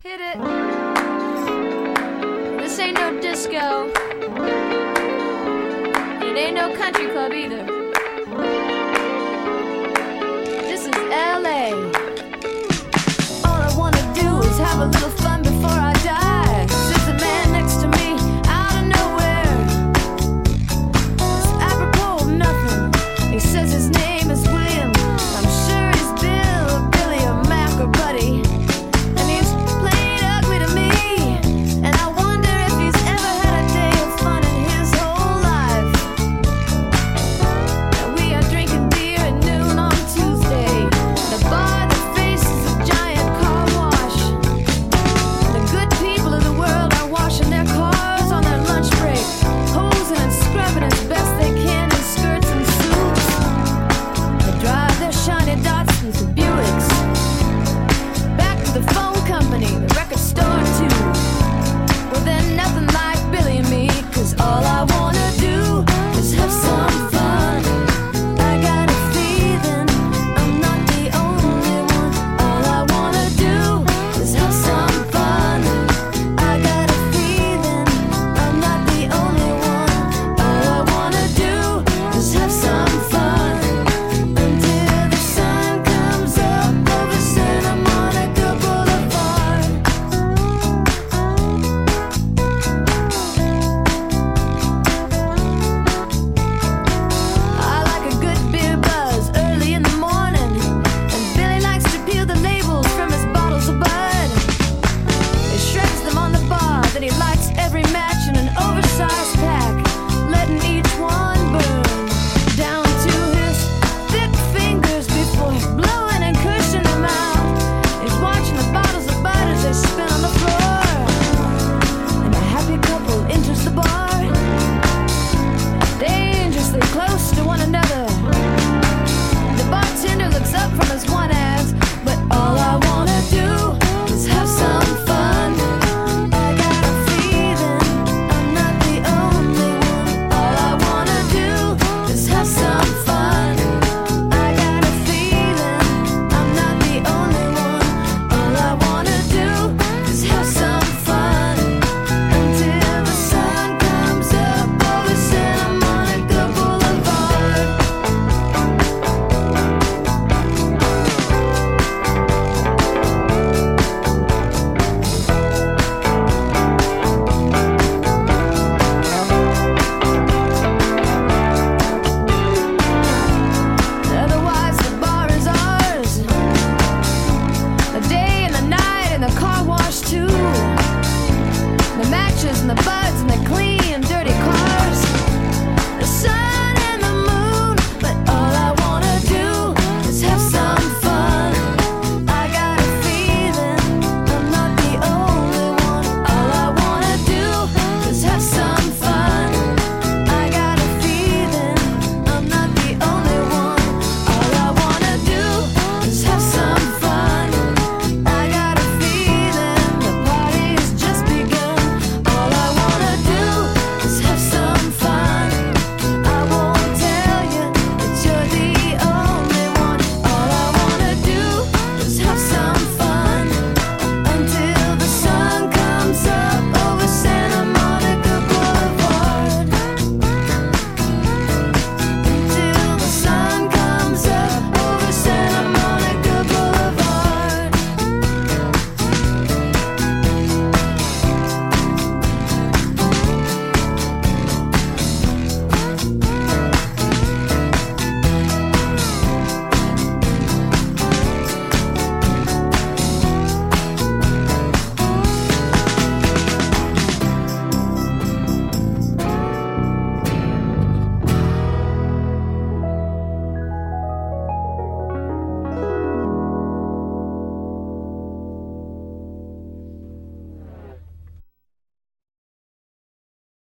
Hit it. This ain't no disco. It ain't no country club either. This is LA. All I wanna do is have a little fun before I die. There's a man next to me out of nowhere. It's apropos of nothing. He says his name is William. I'm sure he's Bill or Billy or Mac or Buddy. And he's plain ugly to me. And I wonder if he's ever had a day of fun in his whole life. And we are drinking beer at noon on Tuesday. The bar that faces a giant car wash. The good people of the world are washing their cars on their lunch break, hosing and scrubbing as best they can in skirts and suits. They drive their shiny Datsuns and Buicks back to the phone company, the record store too. Well, they're nothing like Billy and me, 'cause all I wanna do is have some fun. I got a feeling I'm not the only one. All I wanna do is have some fun. I got a feeling I'm not the only one. All I wanna do is have some fun until the sun comes up over Santa Monica Boulevard. I like a good beer buzz early in the morning, and Billy likes to peel the labels from his bottles of Bud. He shreds them on the bar, then he lights every match in an oversized pack, letting each one burn down to his thick fingers before blowing and cushioning them out. He's watching the bottles of Bud as they spin on the floor, and a happy couple enters the bar, dangerously close to one another. The bartender looks up from his one ass, but all I wanna do is have some fun. I got a feeling I'm not the only one. All I wanna do is have some fun. I got a feeling I'm not the only one. All I wanna do is have some fun until the sun comes up over Santa Monica Boulevard. Otherwise, the bar is ours. The day and the night and the car wash too. The matches and the buds and the clean